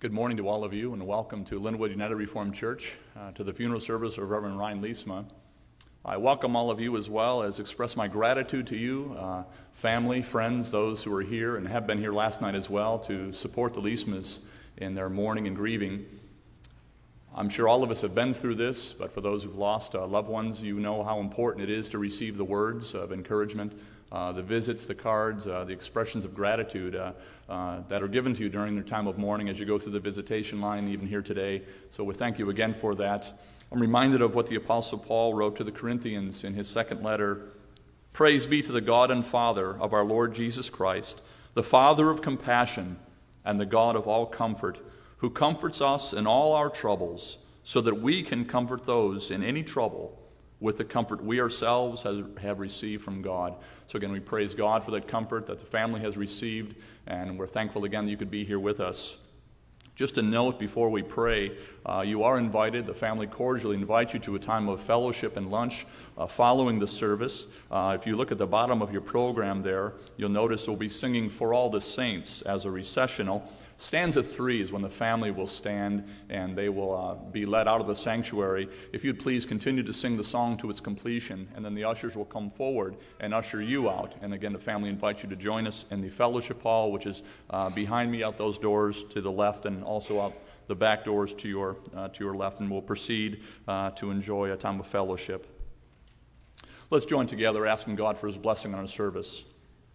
Good morning to all of you, and welcome to Linwood United Reformed Church, to the funeral service of Reverend Ryan Liesma. I welcome all of you as well as express my gratitude to you, family, friends, those who are here and have been here last night as well to support the Liesmas in their mourning and grieving. I'm sure all of us have been through this, but for those who've lost loved ones, you know how important it is to receive the words of encouragement, the visits, the cards, the expressions of gratitude that are given to you during their time of mourning as you go through the visitation line, even here today. So we thank you again for that. I'm reminded of what the Apostle Paul wrote to the Corinthians in his second letter. Praise be to the God and Father of our Lord Jesus Christ, the Father of compassion and the God of all comfort, who comforts us in all our troubles, so that we can comfort those in any trouble with the comfort we ourselves have received from God. So again, we praise God for that comfort that the family has received, and we're thankful again that you could be here with us. Just a note before we pray, you are invited, the family cordially invites you to a time of fellowship and lunch following the service. If you look at the bottom of your program there, you'll notice we'll be singing For All the Saints as a recessional. Stanza 3 is when the family will stand and they will be led out of the sanctuary. If you'd please continue to sing the song to its completion, and then the ushers will come forward and usher you out. And again, the family invites you to join us in the fellowship hall, which is behind me out those doors to the left, and also out the back doors to your left, and we'll proceed to enjoy a time of fellowship. Let's join together asking God for His blessing on our service.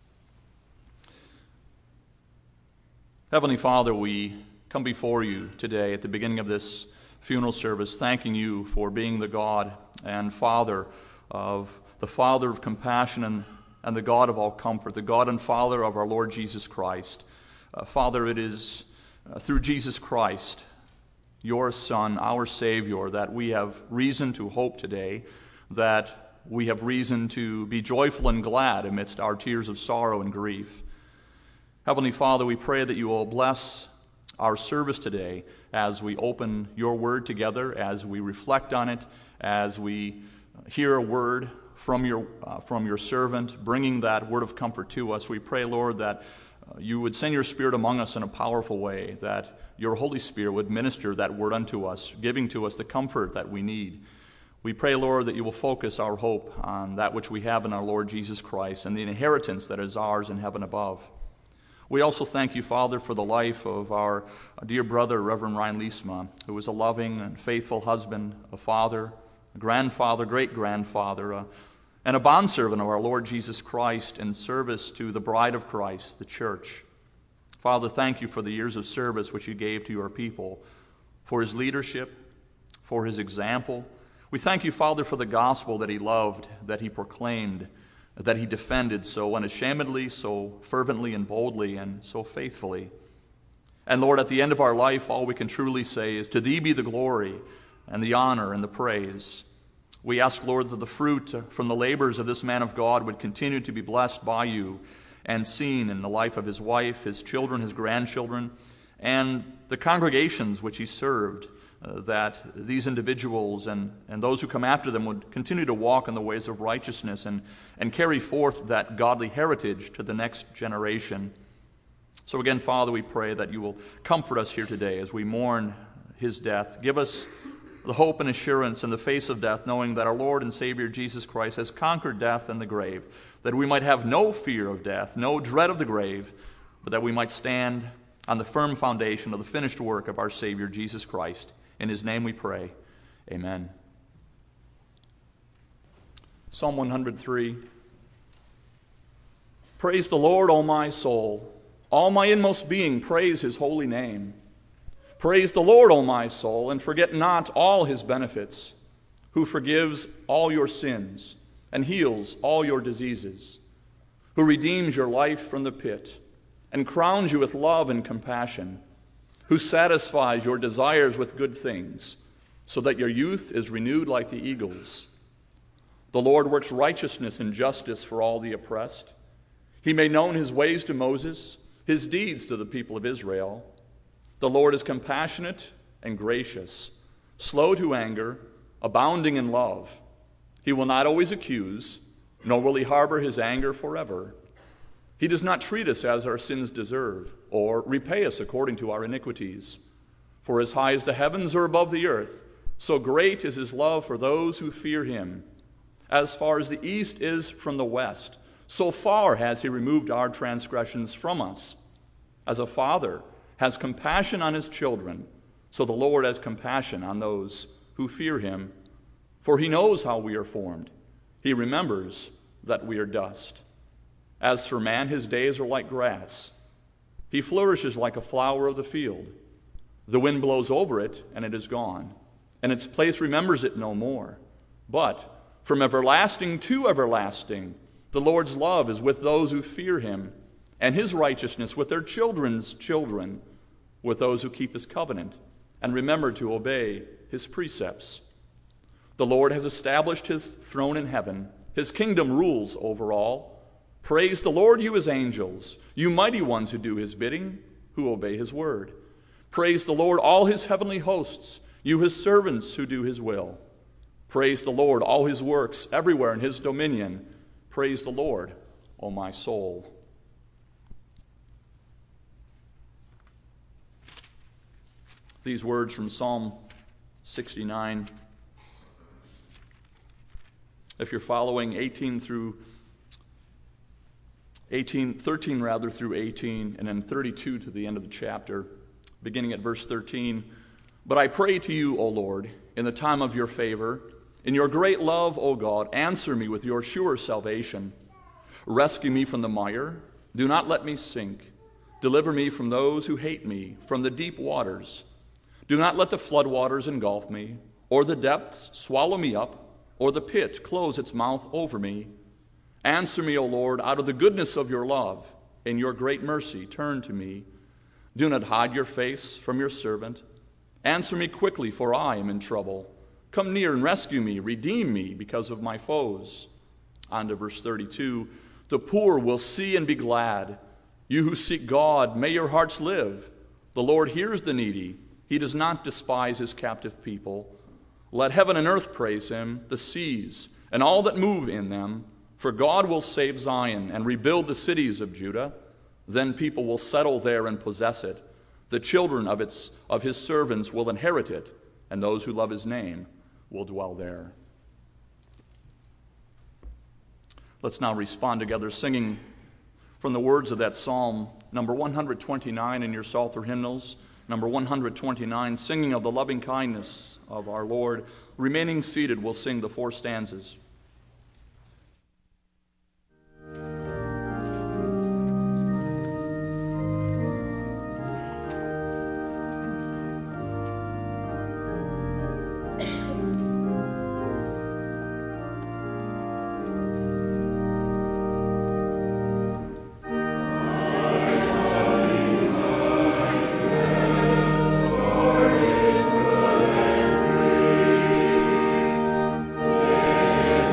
Heavenly Father, we come before you today at the beginning of this funeral service, thanking you for being the God and Father of compassion and the God of all comfort, the God and Father of our Lord Jesus Christ. Father, it is through Jesus Christ, your Son, our Savior, that we have reason to hope today, that we have reason to be joyful and glad amidst our tears of sorrow and grief. Heavenly Father, we pray that you will bless our service today as we open your word together, as we reflect on it, as we hear a word from your servant, bringing that word of comfort to us. We pray, Lord, that you would send your Spirit among us in a powerful way, that your Holy Spirit would minister that word unto us, giving to us the comfort that we need. We pray, Lord, that you will focus our hope on that which we have in our Lord Jesus Christ and the inheritance that is ours in heaven above. We also thank you, Father, for the life of our dear brother, Reverend Ryan Liesma, who was a loving and faithful husband, a father, a grandfather, great-grandfather, and a bondservant of our Lord Jesus Christ in service to the bride of Christ, the church. Father, thank you for the years of service which you gave to your people, for his leadership, for his example. We thank you, Father, for the gospel that he loved, that he proclaimed, that he defended so unashamedly, so fervently and boldly, and so faithfully. And Lord, at the end of our life, all we can truly say is, to thee be the glory and the honor and the praise. We ask, Lord, that the fruit from the labors of this man of God would continue to be blessed by you and seen in the life of his wife, his children, his grandchildren, and the congregations which he served, that these individuals and those who come after them would continue to walk in the ways of righteousness and carry forth that godly heritage to the next generation. So again, Father, we pray that you will comfort us here today as we mourn his death. Give us the hope and assurance in the face of death, knowing that our Lord and Savior Jesus Christ has conquered death and the grave, that we might have no fear of death, no dread of the grave, but that we might stand on the firm foundation of the finished work of our Savior Jesus Christ. In his name we pray. Amen. Psalm 103. Praise the Lord, O my soul. All my inmost being, praise his holy name. Praise the Lord, O my soul, and forget not all his benefits, who forgives all your sins and heals all your diseases, who redeems your life from the pit and crowns you with love and compassion, who satisfies your desires with good things, so that your youth is renewed like the eagles. The Lord works righteousness and justice for all the oppressed. He made known his ways to Moses, his deeds to the people of Israel. The Lord is compassionate and gracious, slow to anger, abounding in love. He will not always accuse, nor will he harbor his anger forever. He does not treat us as our sins deserve, or repay us according to our iniquities. For as high as the heavens are above the earth, so great is his love for those who fear him. As far as the east is from the west, so far has he removed our transgressions from us. As a father has compassion on his children, so the Lord has compassion on those who fear him. For he knows how we are formed. He remembers that we are dust. As for man, his days are like grass. He flourishes like a flower of the field. The wind blows over it, and it is gone, and its place remembers it no more. But from everlasting to everlasting, the Lord's love is with those who fear him, and his righteousness with their children's children, with those who keep his covenant and remember to obey his precepts. The Lord has established his throne in heaven. His kingdom rules over all. Praise the Lord, you his angels, you mighty ones who do his bidding, who obey his word. Praise the Lord, all his heavenly hosts, you his servants who do his will. Praise the Lord, all his works, everywhere in his dominion. Praise the Lord, O my soul. These words from Psalm 69. If you're following 13 through 18, and then 32 to the end of the chapter, beginning at verse 13. But I pray to you, O Lord, in the time of your favor, in your great love, O God, answer me with your sure salvation. Rescue me from the mire. Do not let me sink. Deliver me from those who hate me, from the deep waters. Do not let the floodwaters engulf me, or the depths swallow me up, or the pit close its mouth over me. Answer me, O Lord, out of the goodness of your love. In your great mercy, turn to me. Do not hide your face from your servant. Answer me quickly, for I am in trouble. Come near and rescue me. Redeem me because of my foes. On to verse 32. The poor will see and be glad. You who seek God, may your hearts live. The Lord hears the needy. He does not despise his captive people. Let heaven and earth praise him, the seas, and all that move in them. For God will save Zion and rebuild the cities of Judah. Then people will settle there and possess it. The children of his servants will inherit it, and those who love his name will dwell there. Let's now respond together, singing from the words of that psalm, number 129 in your Psalter hymnals. Number 129, singing of the loving kindness of our Lord. Remaining seated, we'll sing the 4 stanzas. Yeah.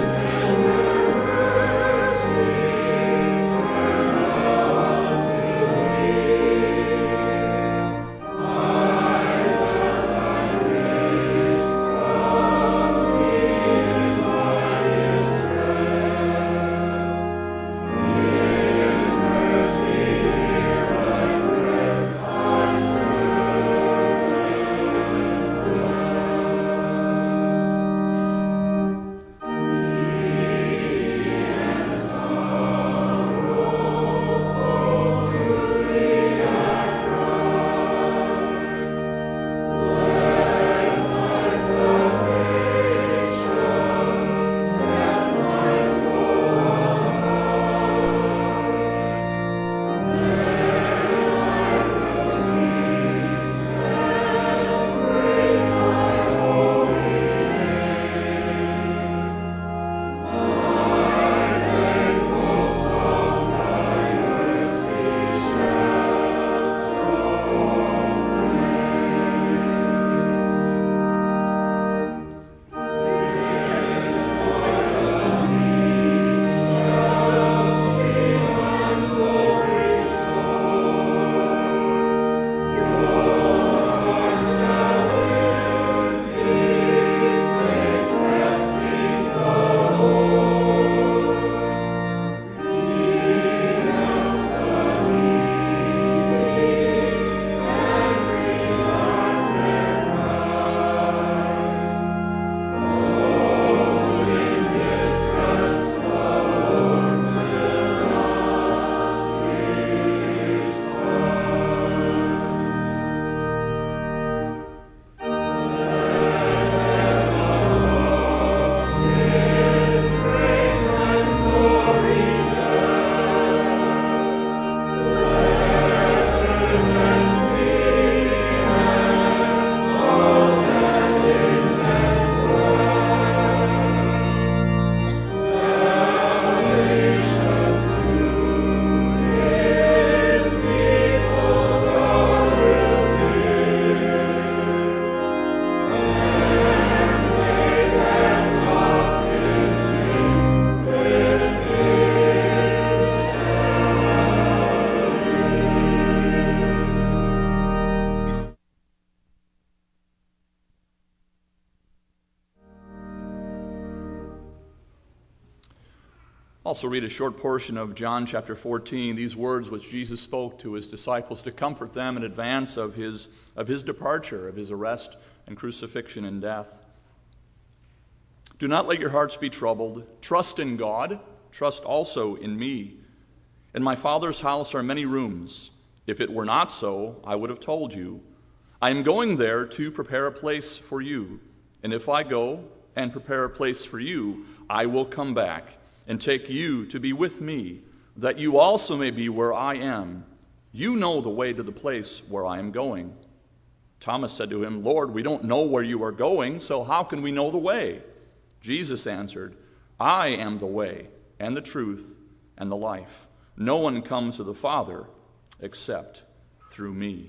Also read a short portion of John chapter 14, these words which Jesus spoke to his disciples to comfort them in advance of his departure, of his arrest and crucifixion and death. Do not let your hearts be troubled. Trust in God. Trust also in me. In my Father's house are many rooms. If it were not so, I would have told you. I am going there to prepare a place for you. And if I go and prepare a place for you, I will come back and take you to be with me, that you also may be where I am. You know the way to the place where I am going. Thomas said to him, Lord, we don't know where you are going, so how can we know the way? Jesus answered, I am the way and the truth and the life. No one comes to the Father except through me.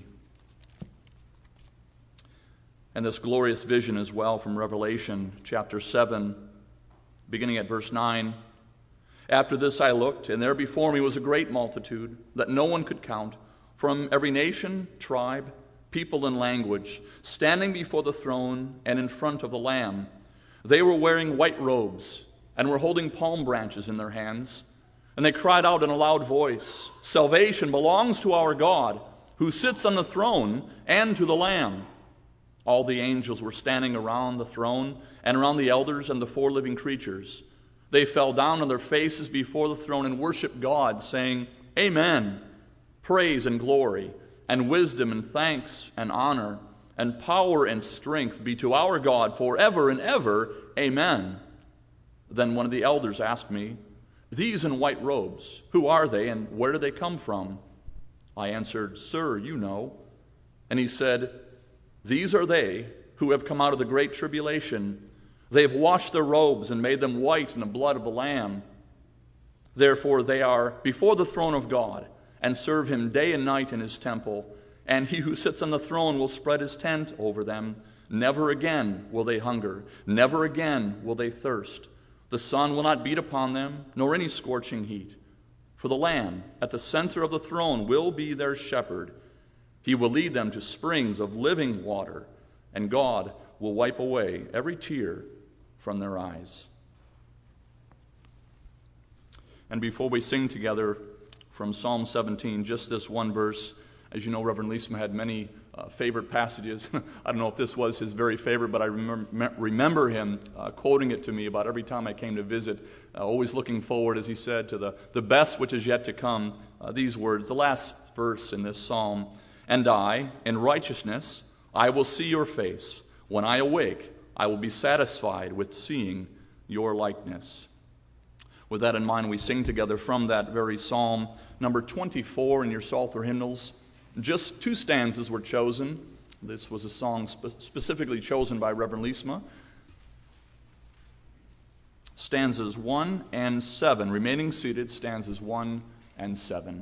And this glorious vision as well from Revelation chapter 7, beginning at verse 9. After this I looked, and there before me was a great multitude that no one could count, from every nation, tribe, people, and language, standing before the throne and in front of the Lamb. They were wearing white robes and were holding palm branches in their hands. And they cried out in a loud voice, Salvation belongs to our God, who sits on the throne, and to the Lamb. All the angels were standing around the throne and around the elders and the four living creatures. They fell down on their faces before the throne and worshiped God, saying, Amen. Praise and glory and wisdom and thanks and honor and power and strength be to our God forever and ever. Amen. Then one of the elders asked me, These in white robes, who are they and where do they come from? I answered, Sir, you know. And he said, These are they who have come out of the great tribulation. They have washed their robes and made them white in the blood of the Lamb. Therefore they are before the throne of God and serve him day and night in his temple. And he who sits on the throne will spread his tent over them. Never again will they hunger. Never again will they thirst. The sun will not beat upon them, nor any scorching heat. For the Lamb at the center of the throne will be their shepherd. He will lead them to springs of living water, and God will wipe away every tear from their eyes. And before we sing together from Psalm 17, just this one verse. As you know, Reverend Leesma had many favorite passages. I don't know if this was his very favorite, but I remember him quoting it to me about every time I came to visit, always looking forward, as he said, to the best which is yet to come. These words, the last verse in this psalm, And I, in righteousness, I will see your face. When I awake, I will be satisfied with seeing your likeness. With that in mind, we sing together from that very psalm, number 24 in your Psalter hymnals. Just 2 stanzas were chosen. This was a song specifically chosen by Reverend Leesma. Stanzas 1 and 7, remaining seated, stanzas 1 and 7.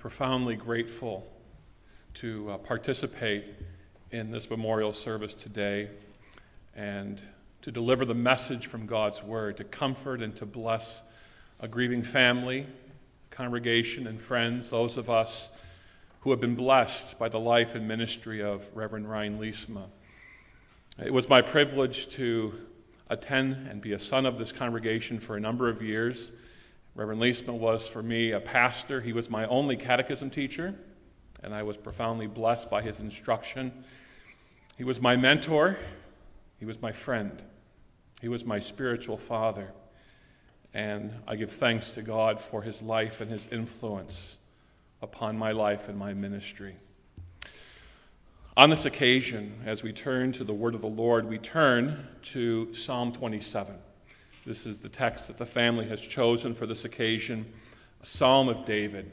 profoundly grateful to participate in this memorial service today and to deliver the message from God's Word, to comfort and to bless a grieving family, congregation, and friends, those of us who have been blessed by the life and ministry of Reverend Ryan Liesma. It was my privilege to attend and be a son of this congregation for a number of years. Reverend Liesma was, for me, a pastor. He was my only catechism teacher, and I was profoundly blessed by his instruction. He was my mentor. He was my friend. He was my spiritual father. And I give thanks to God for his life and his influence upon my life and my ministry. On this occasion, as we turn to the word of the Lord, we turn to Psalm 27. This is the text that the family has chosen for this occasion, a Psalm of David.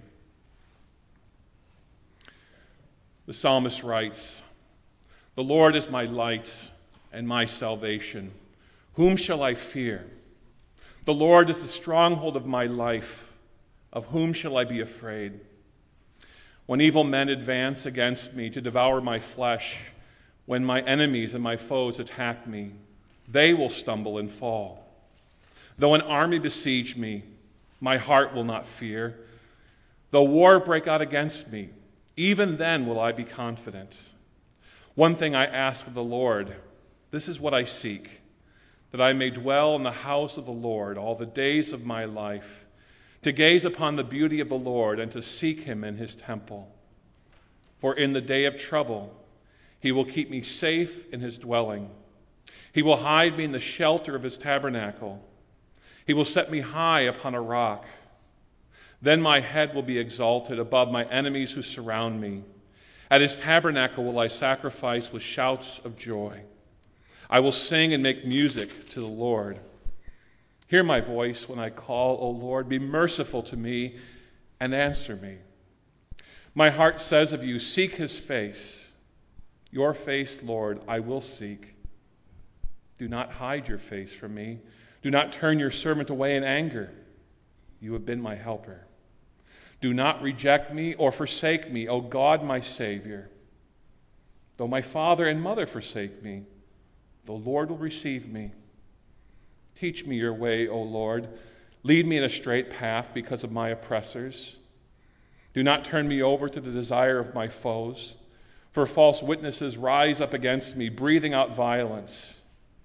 The psalmist writes, "The Lord is my light and my salvation. Whom shall I fear? The Lord is the stronghold of my life. Of whom shall I be afraid? When evil men advance against me to devour my flesh, when my enemies and my foes attack me, they will stumble and fall. Though an army besiege me, my heart will not fear. Though war break out against me, even then will I be confident. One thing I ask of the Lord, this is what I seek, that I may dwell in the house of the Lord all the days of my life, to gaze upon the beauty of the Lord and to seek him in his temple. For in the day of trouble, he will keep me safe in his dwelling. He will hide me in the shelter of his tabernacle. He will set me high upon a rock. Then my head will be exalted above my enemies who surround me. At his tabernacle will I sacrifice with shouts of joy. I will sing and make music to the Lord. Hear my voice when I call, O Lord. Be merciful to me and answer me. My heart says of you, seek his face. Your face, Lord, I will seek. Do not hide your face from me. Do not turn your servant away in anger. You have been my helper. Do not reject me or forsake me, O God, my Savior. Though my father and mother forsake me, the Lord will receive me. Teach me your way, O Lord. Lead me in a straight path because of my oppressors. Do not turn me over to the desire of my foes, for false witnesses rise up against me, breathing out violence.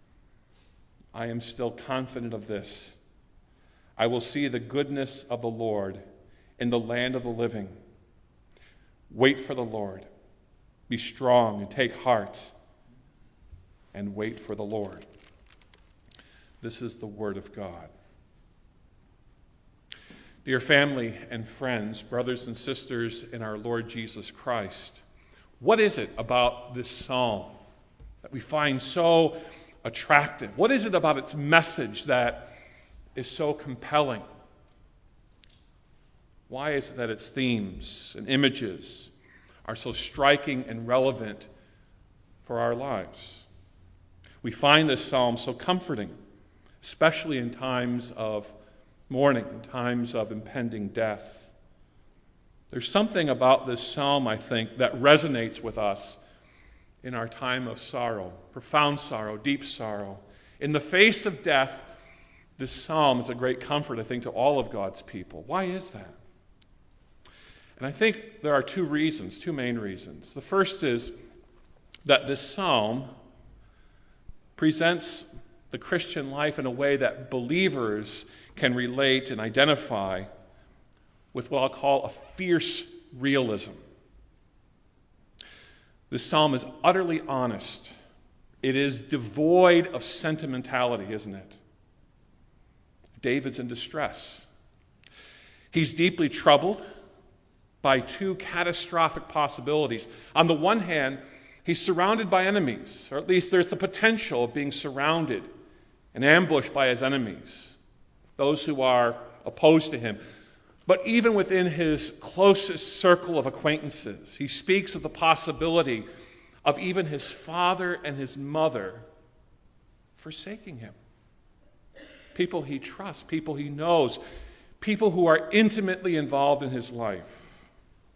I am still confident of this. I will see the goodness of the Lord in the land of the living. Wait for the Lord. Be strong and take heart, and wait for the Lord." This is the word of God. Dear family and friends, brothers and sisters in our Lord Jesus Christ, what is it about this psalm that we find so attractive? What is it about its message that is so compelling? Why is it that its themes and images are so striking and relevant for our lives? We find this psalm so comforting, especially in times of mourning, in times of impending death. There's something about this psalm, I think, that resonates with us in our time of sorrow, profound sorrow, deep sorrow. In the face of death, this psalm is a great comfort, I think, to all of God's people. Why is that? And I think there are two main reasons. The first is that this psalm presents the Christian life in a way that believers can relate and identify with what I'll call a fierce realism. This psalm is utterly honest. It is devoid of sentimentality, isn't it? David's in distress. He's deeply troubled by two catastrophic possibilities. On the one hand, he's surrounded by enemies, or at least there's the potential of being surrounded and ambushed by his enemies, those who are opposed to him. But even within his closest circle of acquaintances, he speaks of the possibility of even his father and his mother forsaking him. People he trusts, people he knows, people who are intimately involved in his life.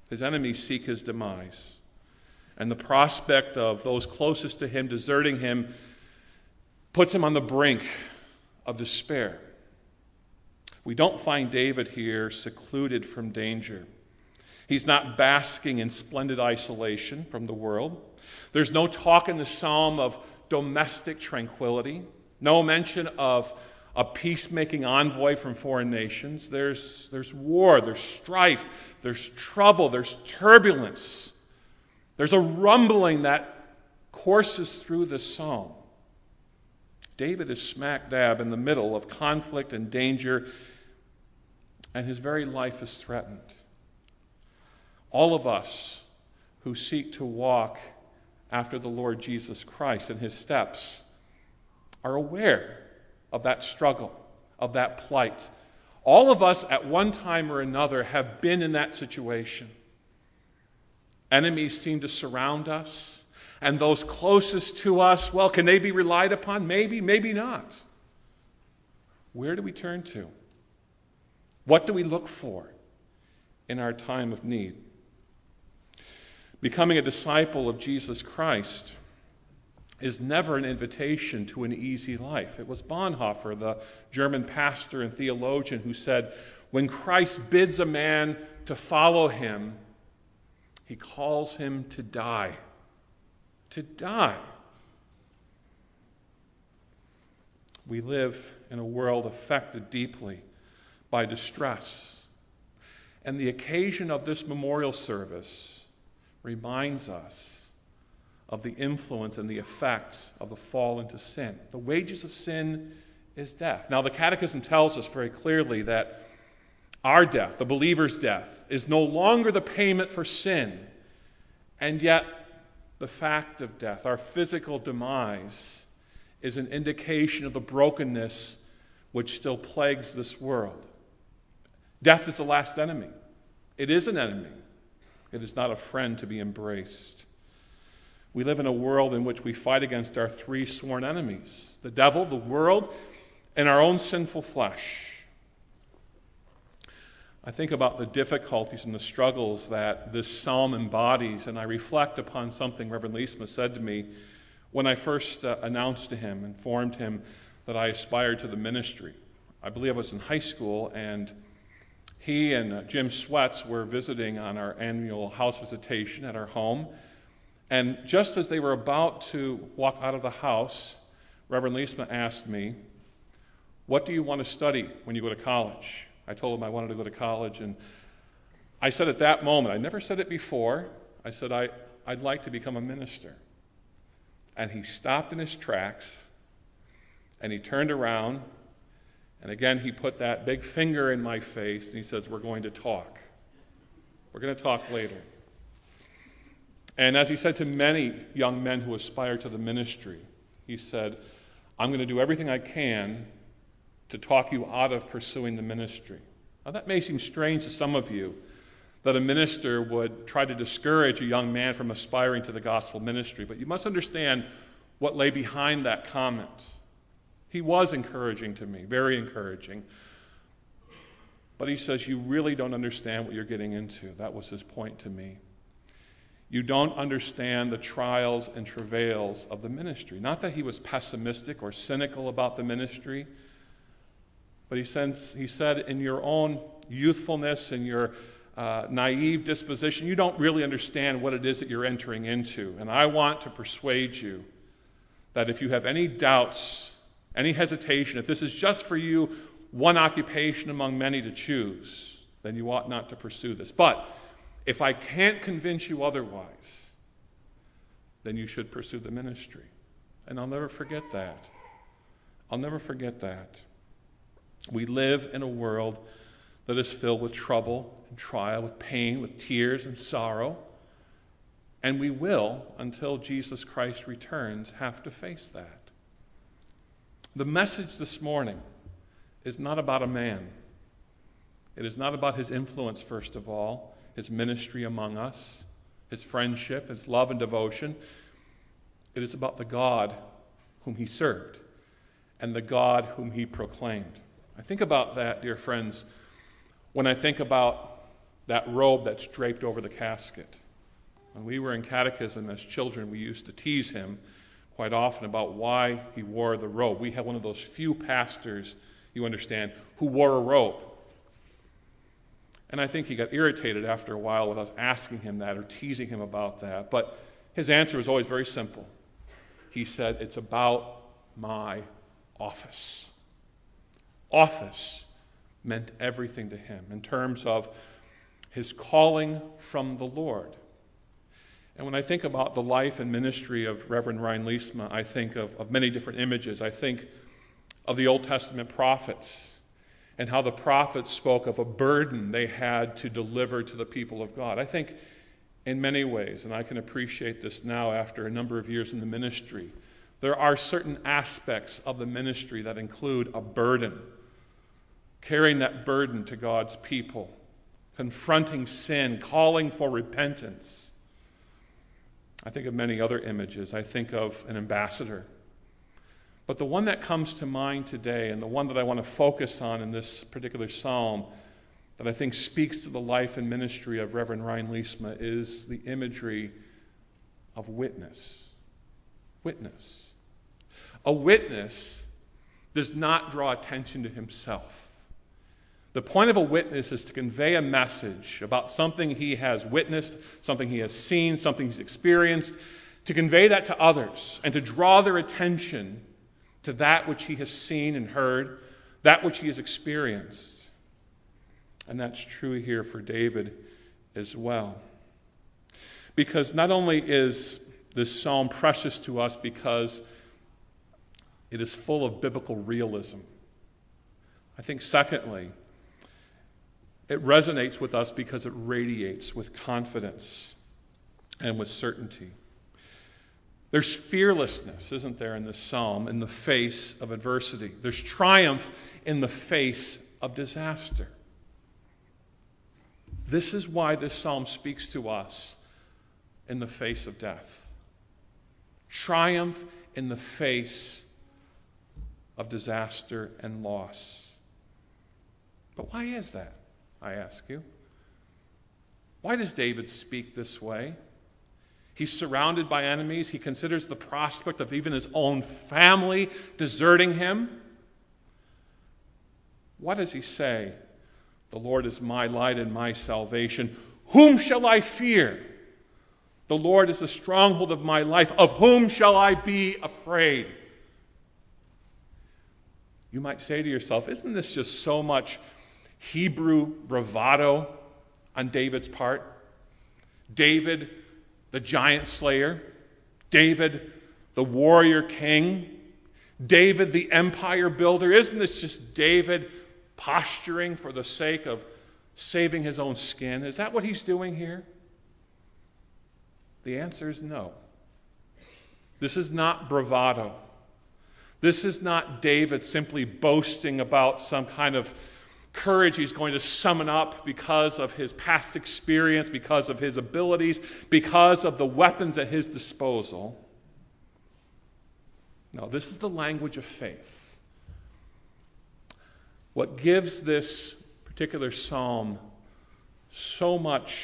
His enemies seek his demise. And the prospect of those closest to him deserting him puts him on the brink of despair. We don't find David here secluded from danger. He's not basking in splendid isolation from the world. There's no talk in the psalm of domestic tranquility, no mention of a peacemaking envoy from foreign nations. There's war, there's strife, there's trouble, there's turbulence. There's a rumbling that courses through the psalm. David is smack dab in the middle of conflict and danger, and his very life is threatened. All of us who seek to walk after the Lord Jesus Christ and his steps are aware of that struggle, of that plight. All of us at one time or another have been in that situation. Enemies seem to surround us, and those closest to us, well, can they be relied upon? Maybe, maybe not. Where do we turn to? What do we look for in our time of need? Becoming a disciple of Jesus Christ is never an invitation to an easy life. It was Bonhoeffer, the German pastor and theologian, who said, when Christ bids a man to follow him, he calls him to die. To die. We live in a world affected deeply by distress. And the occasion of this memorial service reminds us of the influence and the effect of the fall into sin. The wages of sin is death. Now, the Catechism tells us very clearly that our death, the believer's death, is no longer the payment for sin. And yet, the fact of death, our physical demise, is an indication of the brokenness which still plagues this world. Death is the last enemy. It is an enemy. It is not a friend to be embraced. We live in a world in which we fight against our three sworn enemies: the devil, the world, and our own sinful flesh. I think about the difficulties and the struggles that this psalm embodies, and I reflect upon something Reverend Leesma said to me when I first announced to him, informed him that I aspired to the ministry. I believe I was in high school, and he and Jim Sweats were visiting on our annual house visitation at our home. And just as they were about to walk out of the house, Reverend Leesma asked me, "What do you want to study when you go to college?" I told him I wanted to go to college, and I said at that moment, I never said it before, I said, I'd like to become a minister. And he stopped in his tracks, and he turned around, and again he put that big finger in my face, and he says, "We're going to talk. We're going to talk later." And as he said to many young men who aspire to the ministry, he said, "I'm going to do everything I can to talk you out of pursuing the ministry." Now, that may seem strange to some of you, that a minister would try to discourage a young man from aspiring to the gospel ministry, but you must understand what lay behind that comment. He was encouraging to me, very encouraging. But he says, "You really don't understand what you're getting into." That was his point to me. You don't understand the trials and travails of the ministry. Not that he was pessimistic or cynical about the ministry, but he said, in your own youthfulness and your naive disposition, you don't really understand what it is that you're entering into. And I want to persuade you that if you have any doubts, any hesitation, if this is just for you one occupation among many to choose, then you ought not to pursue this. But if I can't convince you otherwise, then you should pursue the ministry. And I'll never forget that. I'll never forget that. We live in a world that is filled with trouble and trial, with pain, with tears and sorrow. And we will, until Jesus Christ returns, have to face that. The message this morning is not about a man. It is not about his influence, first of all, his ministry among us, his friendship, his love and devotion. It is about the God whom he served and the God whom he proclaimed. I think about that, dear friends, when I think about that robe that's draped over the casket. When we were in catechism as children, we used to tease him quite often about why he wore the robe. We had one of those few pastors, you understand, who wore a robe. And I think he got irritated after a while with us asking him that or teasing him about that. But his answer was always very simple. He said, "It's about my office." Office meant everything to him in terms of his calling from the Lord. And when I think about the life and ministry of Reverend Ryan Liesma, I think of many different images. I think of the Old Testament prophets and how the prophets spoke of a burden they had to deliver to the people of God. I think in many ways, and I can appreciate this now after a number of years in the ministry, there are certain aspects of the ministry that include a burden, carrying that burden to God's people, confronting sin, calling for repentance. I think of many other images. I think of an ambassador. But the one that comes to mind today, and the one that I want to focus on in this particular psalm, that I think speaks to the life and ministry of Reverend Ryan Liesma, is the imagery of witness. Witness. A witness does not draw attention to himself. The point of a witness is to convey a message about something he has witnessed, something he has seen, something he's experienced, to convey that to others and to draw their attention to that which he has seen and heard, that which he has experienced. And that's true here for David as well. Because not only is this psalm precious to us because it is full of biblical realism, I think secondly, it resonates with us because it radiates with confidence and with certainty. There's fearlessness, isn't there, in this psalm, in the face of adversity. There's triumph in the face of disaster. This is why this psalm speaks to us in the face of death. Triumph in the face of disaster and loss. But why is that, I ask you? Why does David speak this way? He's surrounded by enemies. He considers the prospect of even his own family deserting him. What does he say? The Lord is my light and my salvation. Whom shall I fear? The Lord is the stronghold of my life. Of whom shall I be afraid? You might say to yourself, isn't this just so much Hebrew bravado on David's part? David, the giant slayer. David, the warrior king. David, the empire builder. Isn't this just David posturing for the sake of saving his own skin? Is that what he's doing here? The answer is no. This is not bravado. This is not David simply boasting about some kind of courage he's going to summon up because of his past experience, because of his abilities, because of the weapons at his disposal. No, this is the language of faith. What gives this particular psalm so much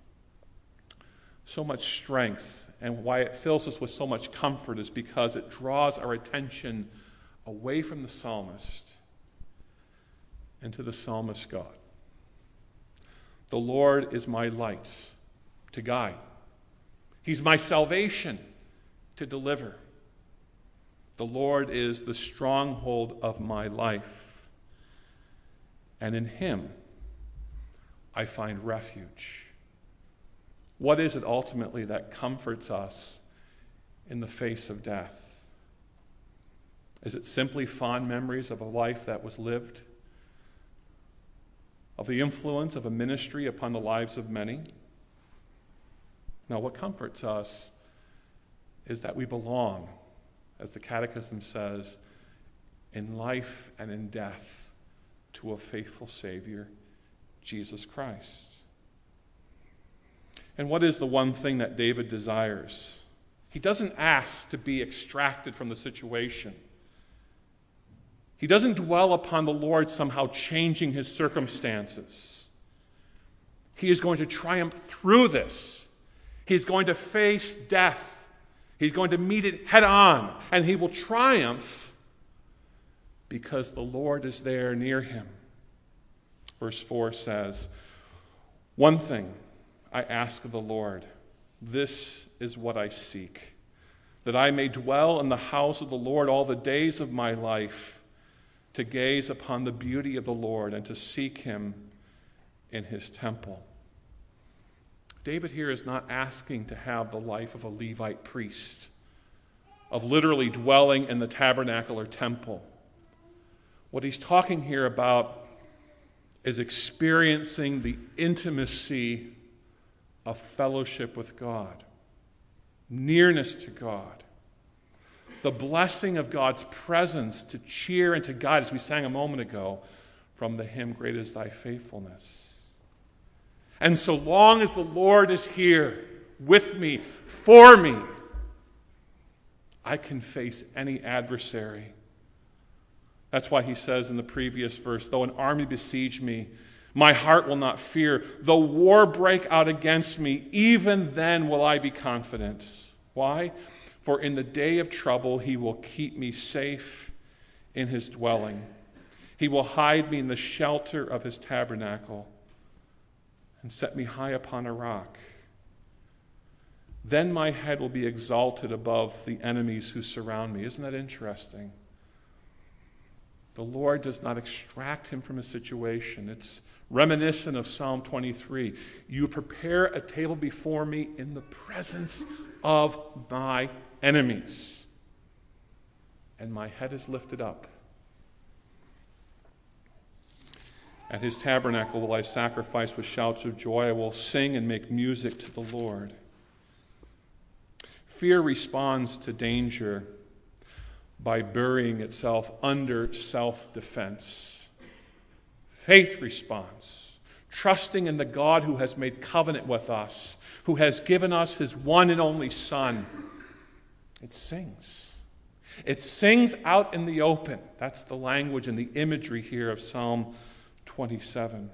strength and why it fills us with so much comfort is because it draws our attention away from the psalmist and to the psalmist's God. The Lord is my light to guide. He's my salvation to deliver. The Lord is the stronghold of my life, and in him I find refuge. What is it ultimately that comforts us in the face of death? Is it simply fond memories of a life that was lived? Of the influence of a ministry upon the lives of many? No, what comforts us is that we belong, as the Catechism says, in life and in death to a faithful Savior, Jesus Christ. And what is the one thing that David desires? He doesn't ask to be extracted from the situation. He doesn't dwell upon the Lord somehow changing his circumstances. He is going to triumph through this. He's going to face death. He's going to meet it head on, and he will triumph because the Lord is there near him. Verse 4 says, "One thing I ask of the Lord, this is what I seek, that I may dwell in the house of the Lord all the days of my life, to gaze upon the beauty of the Lord and to seek him in his temple." David here is not asking to have the life of a Levite priest, of literally dwelling in the tabernacle or temple. What he's talking here about is experiencing the intimacy of fellowship with God, nearness to God, the blessing of God's presence to cheer and to guide, as we sang a moment ago from the hymn, "Great is Thy Faithfulness." And so long as the Lord is here with me, for me, I can face any adversary. That's why he says in the previous verse, "Though an army besiege me, my heart will not fear. Though war break out against me, even then will I be confident." Why? "For in the day of trouble he will keep me safe in his dwelling. He will hide me in the shelter of his tabernacle and set me high upon a rock. Then my head will be exalted above the enemies who surround me." Isn't that interesting? The Lord does not extract him from a situation. It's reminiscent of Psalm 23. "You prepare a table before me in the presence of my enemies, and my head is lifted up. At his tabernacle will I sacrifice with shouts of joy. I will sing and make music to the Lord." Fear responds to danger by burying itself under self-defense. Faith responds, trusting in the God who has made covenant with us, who has given us his one and only Son. It sings. It sings out in the open. That's the language and the imagery here of Psalm 27.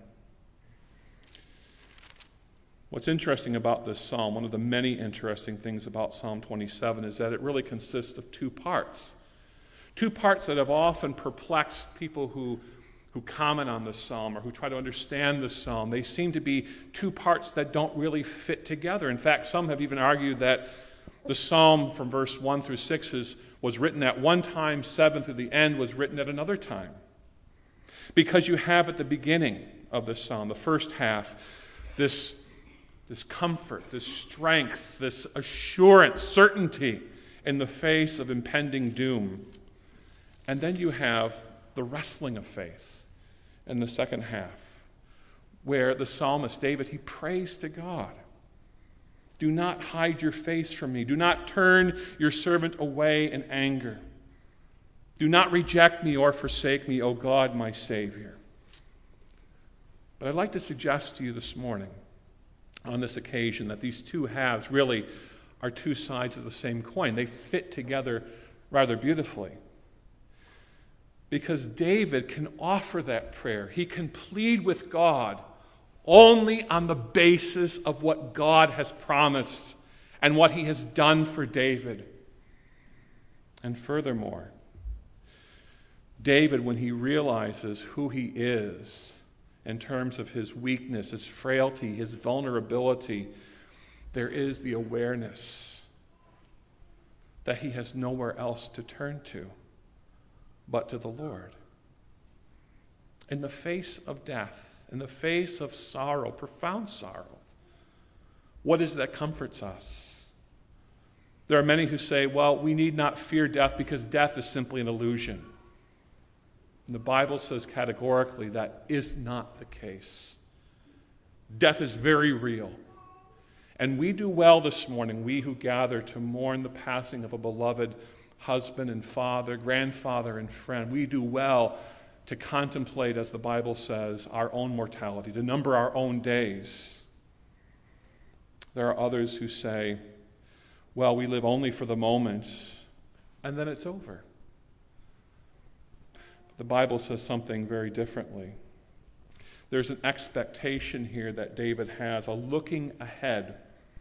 What's interesting about this psalm, one of the many interesting things about Psalm 27, is that it really consists of two parts. Two parts that have often perplexed people who comment on this psalm or who try to understand this psalm. They seem to be two parts that don't really fit together. In fact, some have even argued that the psalm from verse 1 through 6 was written at one time, 7 through the end was written at another time. Because you have at the beginning of the psalm, the first half, this comfort, this strength, this assurance, certainty in the face of impending doom. And then you have the wrestling of faith in the second half, where the psalmist David, he prays to God. "Do not hide your face from me. Do not turn your servant away in anger. Do not reject me or forsake me, O God, my Savior." But I'd like to suggest to you this morning, on this occasion, that these two halves really are two sides of the same coin. They fit together rather beautifully. Because David can offer that prayer. He can plead with God only on the basis of what God has promised and what he has done for David. And furthermore, David, when he realizes who he is in terms of his weakness, his frailty, his vulnerability, there is the awareness that he has nowhere else to turn to but to the Lord. In the face of death, in the face of sorrow, profound sorrow, what is that comforts us? There are many who say, well, we need not fear death because death is simply an illusion. And the Bible says categorically that is not the case. Death is very real. And we do well this morning, we who gather to mourn the passing of a beloved husband and father, grandfather and friend, we do well to contemplate, as the Bible says, our own mortality, to number our own days. There are others who say, well, we live only for the moment, and then it's over. But the Bible says something very differently. There's an expectation here that David has, a looking ahead.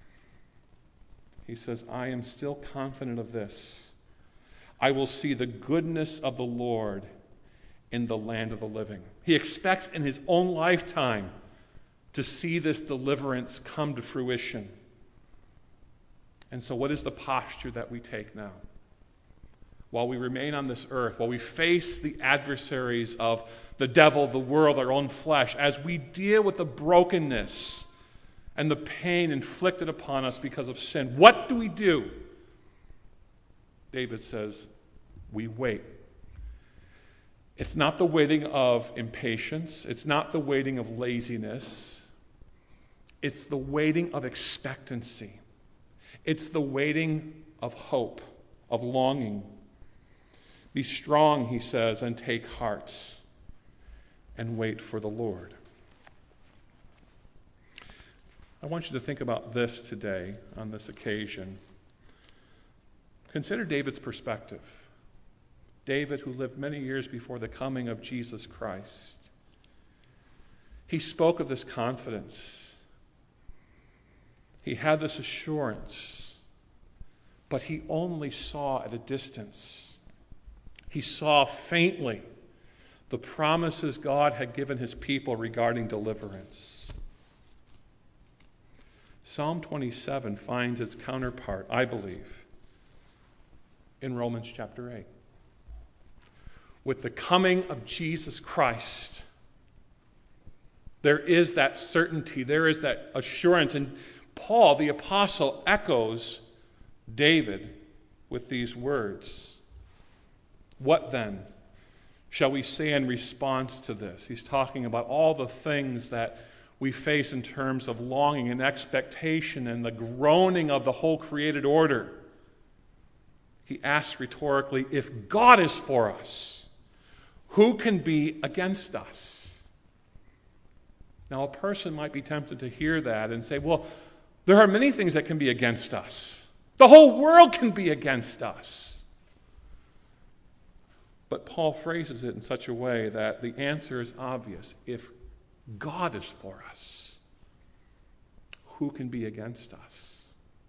He says, I am still confident of this. I will see the goodness of the Lord in the land of the living. He expects in his own lifetime to see this deliverance come to fruition. And so what is the posture that we take now? While we remain on this earth, while we face the adversaries of the devil, the world, our own flesh, as we deal with the brokenness and the pain inflicted upon us because of sin, what do? David says, we wait. It's not the waiting of impatience. It's not the waiting of laziness. It's the waiting of expectancy. It's the waiting of hope, of longing. Be strong, he says, and take heart, and wait for the Lord. I want you to think about this today, on this occasion. Consider David's perspective. David, who lived many years before the coming of Jesus Christ. He spoke of this confidence. He had this assurance, but he only saw at a distance. He saw faintly the promises God had given his people regarding deliverance. Psalm 27 finds its counterpart, I believe, in Romans chapter 8. With the coming of Jesus Christ, there is that certainty, there is that assurance. And Paul, the apostle, echoes David with these words. What then shall we say in response to this? He's talking about all the things that we face in terms of longing and expectation and the groaning of the whole created order. He asks rhetorically, if God is for us, who can be against us? Now, a person might be tempted to hear that and say, well, there are many things that can be against us. The whole world can be against us. But Paul phrases it in such a way that the answer is obvious. If God is for us, who can be against us?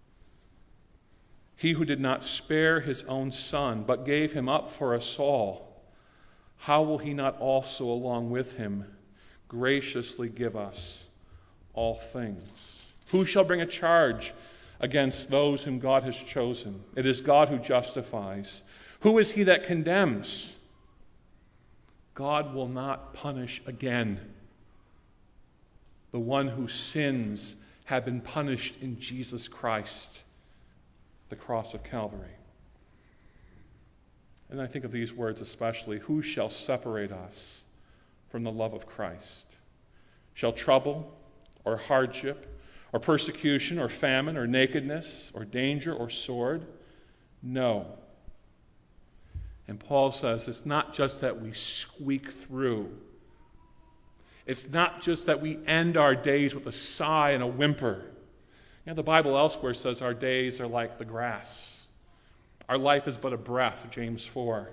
He who did not spare his own son, but gave him up for us all, how will he not also, along with him, graciously give us all things? Who shall bring a charge against those whom God has chosen? It is God who justifies. Who is he that condemns? God will not punish again. The one whose sins have been punished in Jesus Christ, the cross of Calvary. And I think of these words especially. Who shall separate us from the love of Christ? Shall trouble or hardship or persecution or famine or nakedness or danger or sword? No. And Paul says it's not just that we squeak through. It's not just that we end our days with a sigh and a whimper. The Bible elsewhere says our days are like the grass. Our life is but a breath, James 4.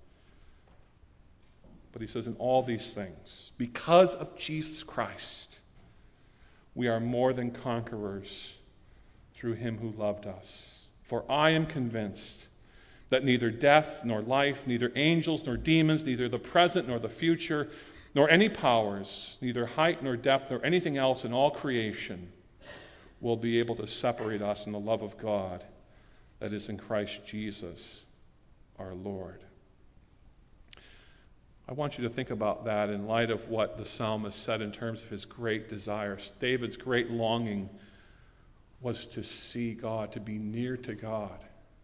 But he says in all these things, because of Jesus Christ, we are more than conquerors through him who loved us. For I am convinced that neither death nor life, neither angels nor demons, neither the present nor the future, nor any powers, neither height nor depth nor anything else in all creation will be able to separate us from the love of God that is in Christ Jesus our Lord. I want you to think about that in light of what the psalmist said in terms of his great desires. David's great longing was to see God, to be near to God.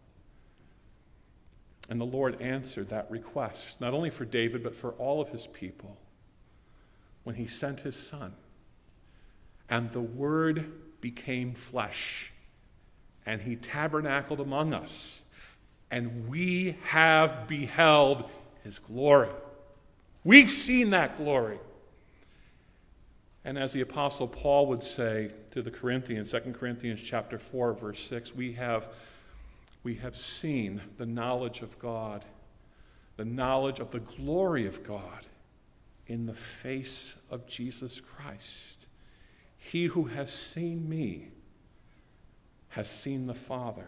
And the Lord answered that request, not only for David, but for all of his people, when he sent his Son. And the Word became flesh, and he tabernacled among us, and we have beheld his glory. We've seen that glory. And as the Apostle Paul would say to the Corinthians, 2 Corinthians chapter 4, verse 6, we have seen the knowledge of God, the knowledge of the glory of God in the face of Jesus Christ. He who has seen me has seen the Father.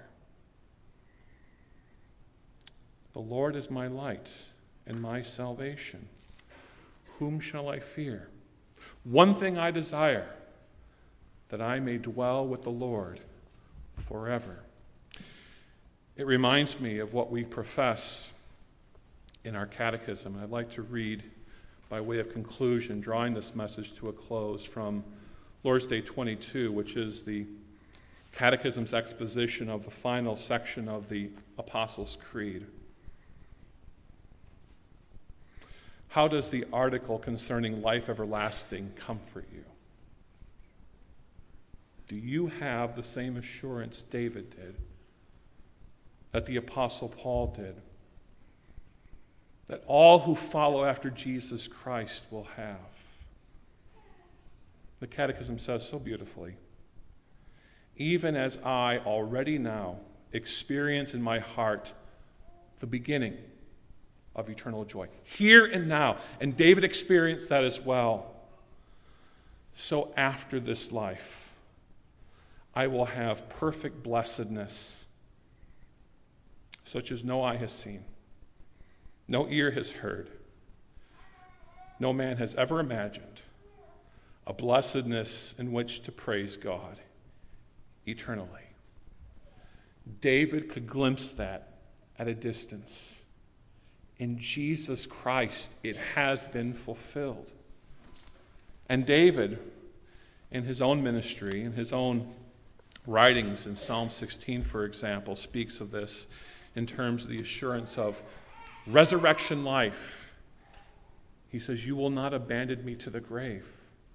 The Lord is my light and my salvation. Whom shall I fear? One thing I desire, that I may dwell with the Lord forever. It reminds me of what we profess in our catechism. I'd like to read, by way of conclusion, drawing this message to a close, from Lord's Day 22, which is the Catechism's exposition of the final section of the Apostles' Creed. How does the article concerning life everlasting comfort you? Do you have the same assurance David did, that the Apostle Paul did, that all who follow after Jesus Christ will have? The Catechism says so beautifully, even as I already now experience in my heart the beginning of eternal joy, here and now, and David experienced that as well, so after this life I will have perfect blessedness, such as no eye has seen, no ear has heard, no man has ever imagined, a blessedness in which to praise God eternally. David could glimpse that at a distance. In Jesus Christ, it has been fulfilled. And David, in his own ministry, in his own writings, in Psalm 16, for example, speaks of this in terms of the assurance of resurrection life. He says, "You will not abandon me to the grave.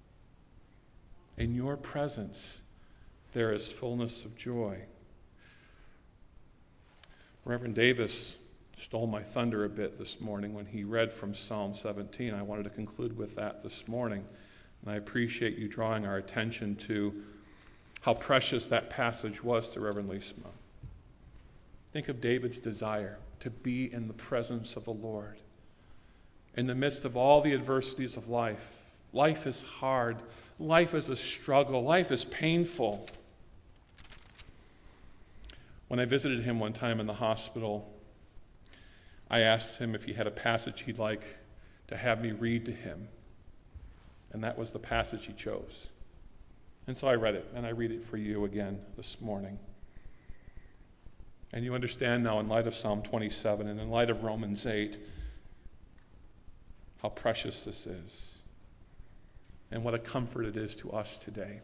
In your presence there is fullness of joy." Reverend Davis stole my thunder a bit this morning when he read from Psalm 17. I wanted to conclude with that this morning, and I appreciate you drawing our attention to how precious that passage was to Reverend Leesma. Think of David's desire to be in the presence of the Lord in the midst of all the adversities of life. Life is hard. Life is a struggle. Life is painful. When I visited him one time in the hospital, I asked him if he had a passage he'd like to have me read to him. And that was the passage he chose. And so I read it, and I read it for you again this morning. And you understand now, in light of Psalm 27 and in light of Romans 8, how precious this is and what a comfort it is to us today.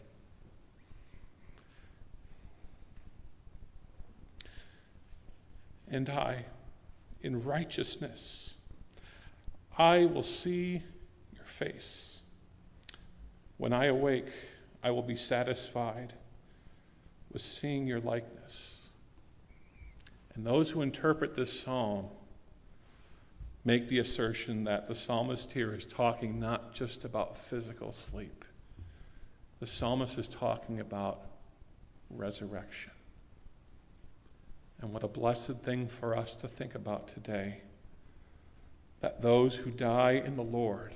And I, in righteousness, I will see your face. When I awake, I will be satisfied with seeing your likeness. And those who interpret this psalm make the assertion that the psalmist here is talking not just about physical sleep. The psalmist is talking about resurrection. And what a blessed thing for us to think about today, that those who die in the Lord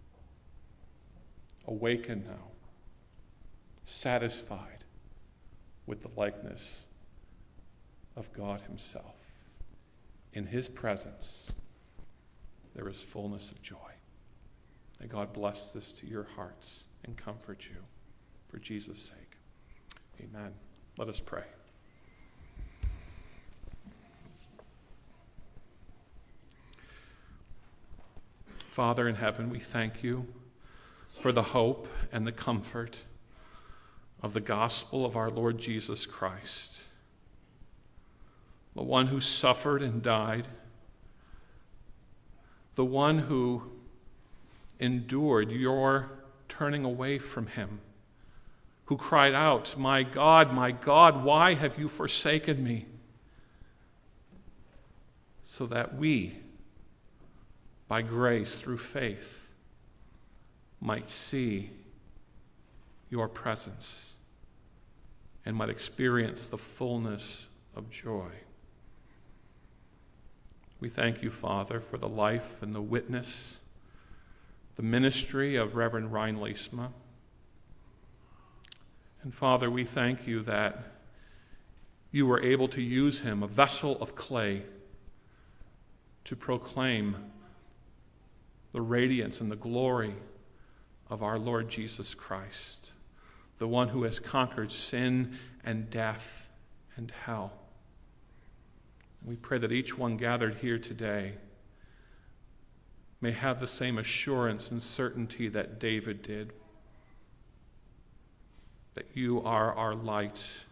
awaken now, satisfied with the likeness of God himself. In his presence, there is fullness of joy. May God bless this to your hearts and comfort you for Jesus' sake. Amen. Let us pray. Father in heaven, we thank you for the hope and the comfort of the gospel of our Lord Jesus Christ, the one who suffered and died, the one who endured your turning away from him, who cried out, my God, why have you forsaken me?" So that we, by grace through faith, might see your presence and might experience the fullness of joy. We thank you, Father, for the life and the witness the ministry of Reverend Ryan Leesma. And Father, we thank you that you were able to use him, a vessel of clay, to proclaim the radiance and the glory of our Lord Jesus Christ, the one who has conquered sin and death and hell. We pray that each one gathered here today may have the same assurance and certainty that David did, that you are our light,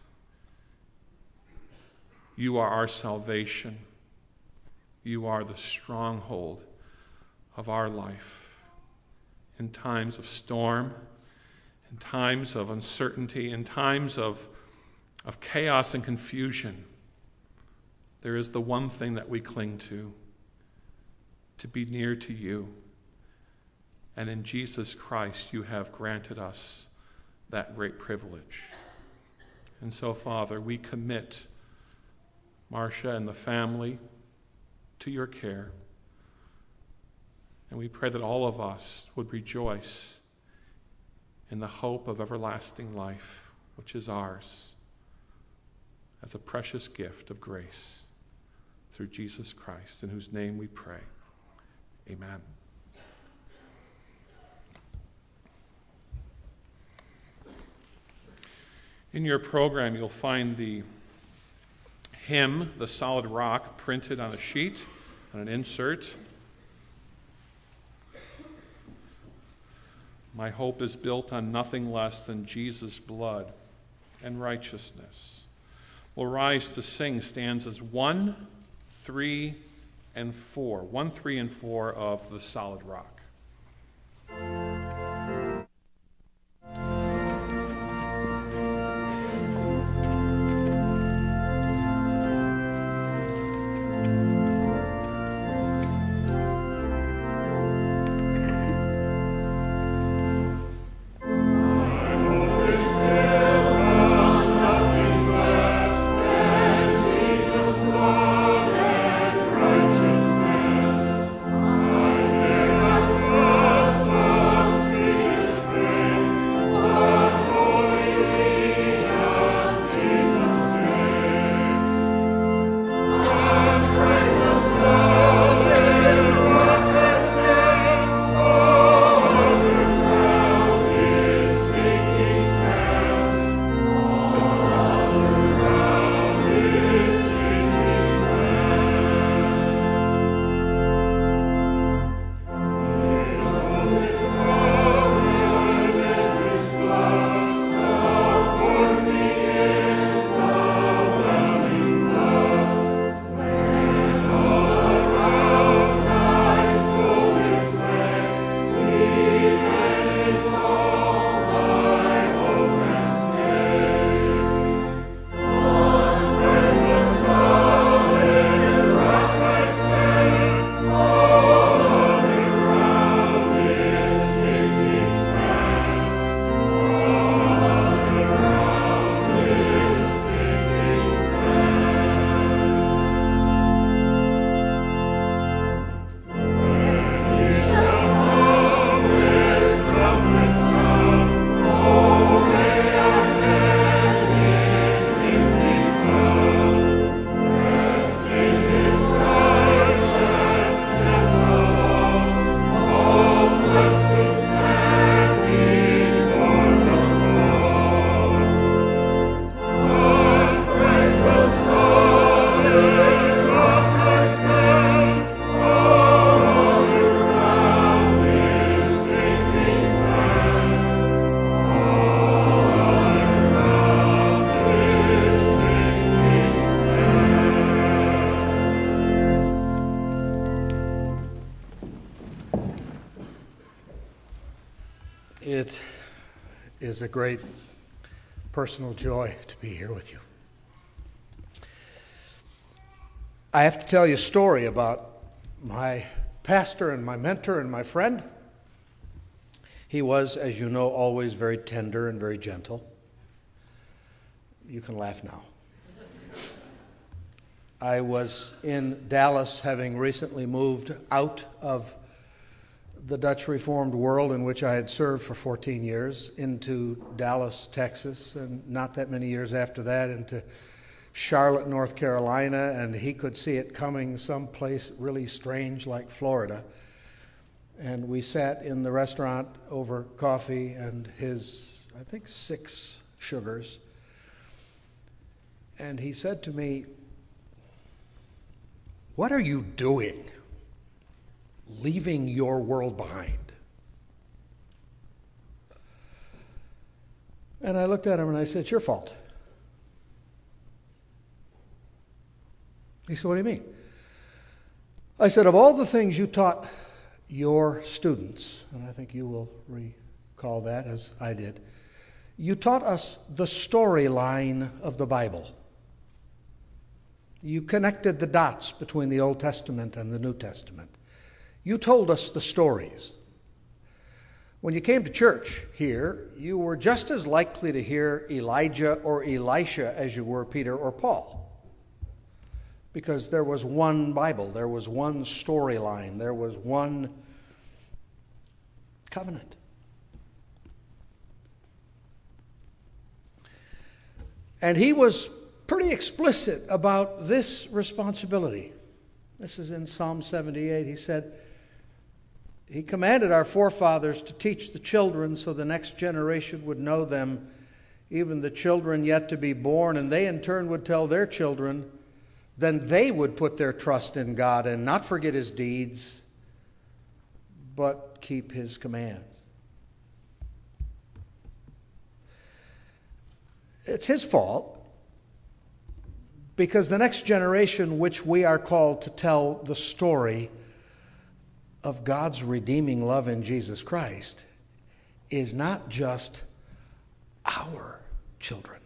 you are our salvation, you are the stronghold of our life. In times of storm, in times of uncertainty, in times of chaos and confusion, there is the one thing that we cling to be near to you. And in Jesus Christ, you have granted us that great privilege. And so, Father, we commit Marcia and the family to your care. And we pray that all of us would rejoice in the hope of everlasting life, which is ours, as a precious gift of grace through Jesus Christ, in whose name we pray. Amen. In your program, you'll find the hymn, The Solid Rock, printed on a sheet, on an insert. My hope is built on nothing less than Jesus' blood and righteousness. We'll rise to sing stanzas 1, 3, and 4. 1, 3, and 4 of The Solid Rock. It is a great personal joy to be here with you. I have to tell you a story about my pastor and my mentor and my friend. He was, as you know, always very tender and very gentle. You can laugh now. I was in Dallas, having recently moved out of the Dutch Reformed world in which I had served for 14 years, into Dallas, Texas, and not that many years after that into Charlotte, North Carolina, and he could see it coming someplace really strange like Florida. And we sat in the restaurant over coffee and his, I think, 6 sugars. And he said to me, "What are you doing, leaving your world behind?" And I looked at him and I said, "It's your fault." He said, "What do you mean?" I said, "Of all the things you taught your students," and I think you will recall that as I did, "you taught us the storyline of the Bible. You connected the dots between the Old Testament and the New Testament. You told us the stories. When you came to church here, you were just as likely to hear Elijah or Elisha as you were Peter or Paul. Because there was one Bible, there was one storyline, there was one covenant." And he was pretty explicit about this responsibility. This is in Psalm 78. He said, he commanded our forefathers to teach the children so the next generation would know them, even the children yet to be born, and they in turn would tell their children. Then they would put their trust in God and not forget His deeds, but keep His commands. It's His fault, because the next generation, which we are called to tell the story of God's redeeming love in Jesus Christ, is not just our children.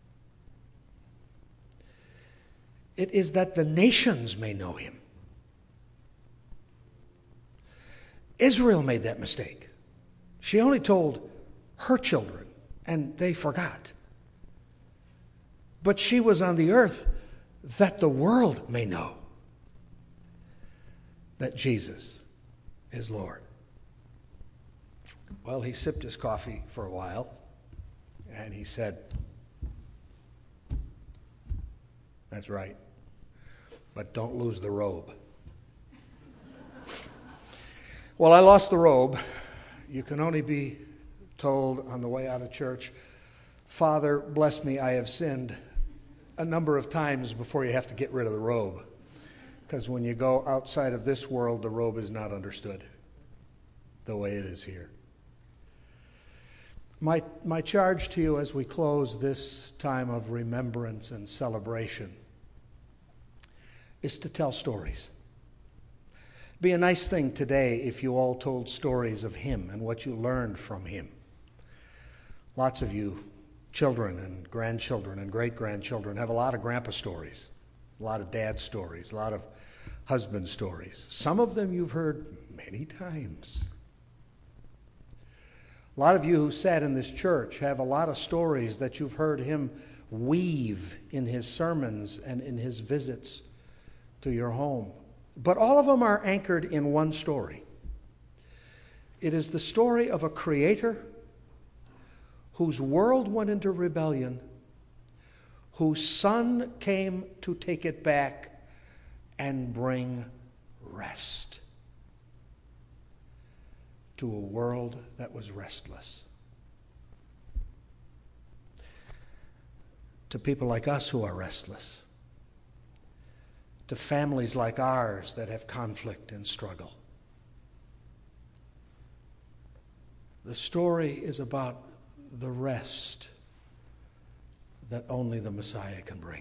It is that the nations may know Him. Israel made that mistake. She only told her children, and they forgot. But she was on the earth that the world may know that Jesus is Lord. Well, he sipped his coffee for a while, and he said, "That's right. But don't lose the robe." Well, I lost the robe. You can only be told on the way out of church, "Father, bless me, I have sinned," a number of times before you have to get rid of the robe. Because when you go outside of this world, the robe is not understood the way it is here. My charge to you as we close this time of remembrance and celebration is to tell stories. It'd be a nice thing today if you all told stories of Him and what you learned from Him. Lots of you, children and grandchildren and great-grandchildren, have a lot of grandpa stories, a lot of dad stories, a lot of husband stories. Some of them you've heard many times. A lot of you who sat in this church have a lot of stories that you've heard Him weave in His sermons and in His visits to your home. But all of them are anchored in one story. It is the story of a Creator whose world went into rebellion, whose Son came to take it back and bring rest to a world that was restless. To people like us who are restless. To families like ours that have conflict and struggle. The story is about the rest that only the Messiah can bring.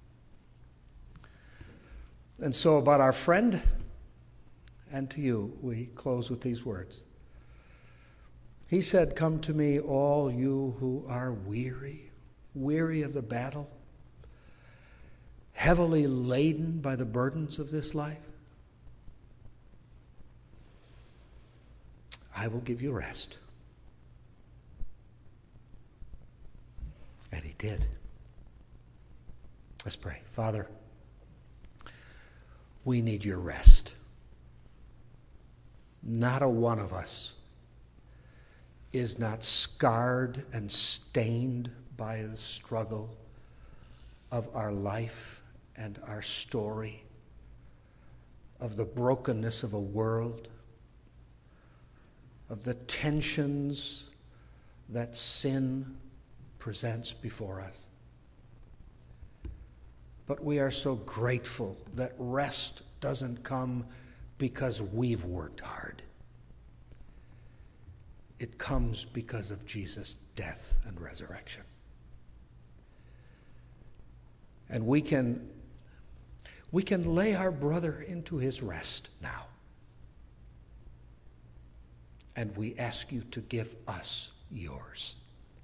And so about our friend and to you, we close with these words. He said, "Come to me, all you who are weary of the battle, heavily laden by the burdens of this life. I will give you rest." And He did. Let's pray. Father, we need your rest. not a one of us is not scarred and stained by the struggle of our life and our story, of the brokenness of a world, of the tensions that sin presents before us. But we are so grateful that rest doesn't come because we've worked hard. It comes because of Jesus' death and resurrection. And we can lay our brother into his rest now. And we ask you to give us yours.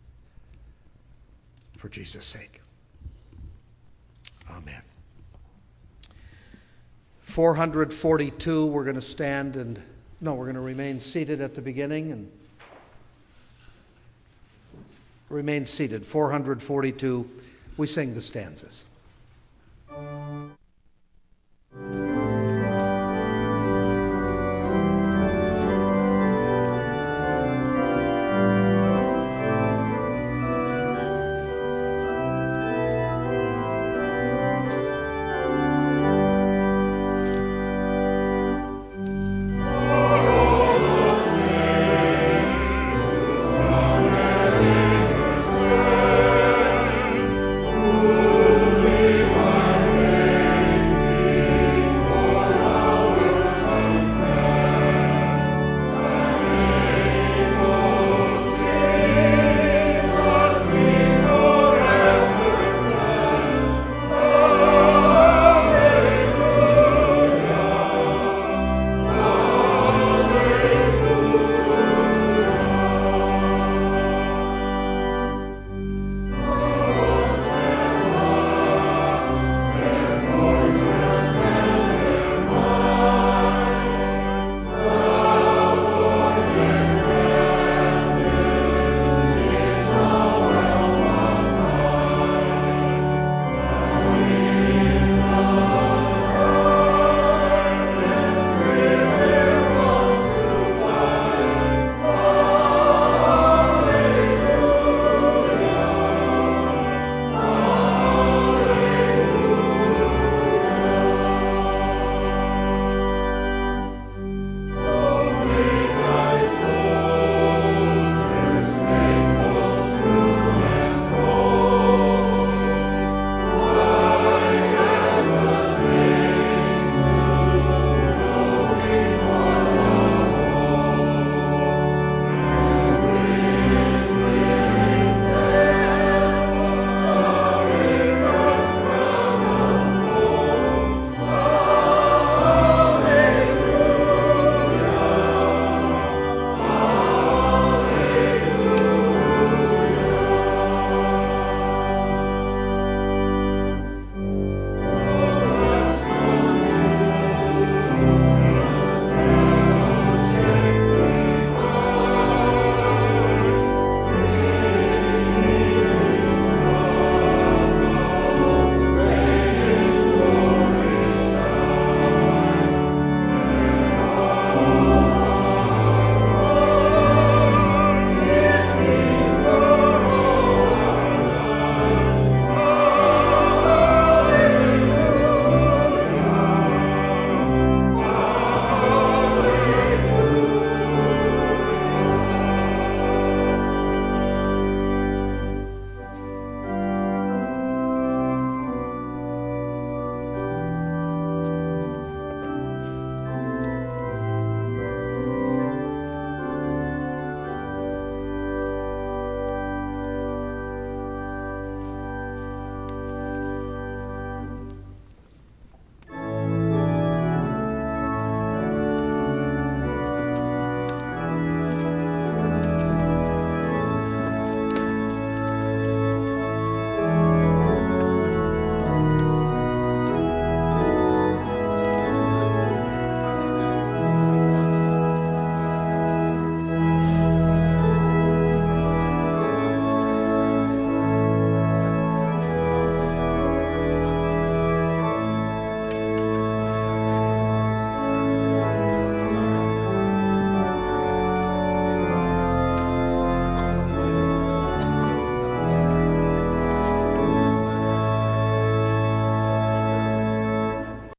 For Jesus' sake. Amen. 442, we're going to stand and, no, we're going to remain seated at the beginning and remain seated. 442, we sing the stanzas.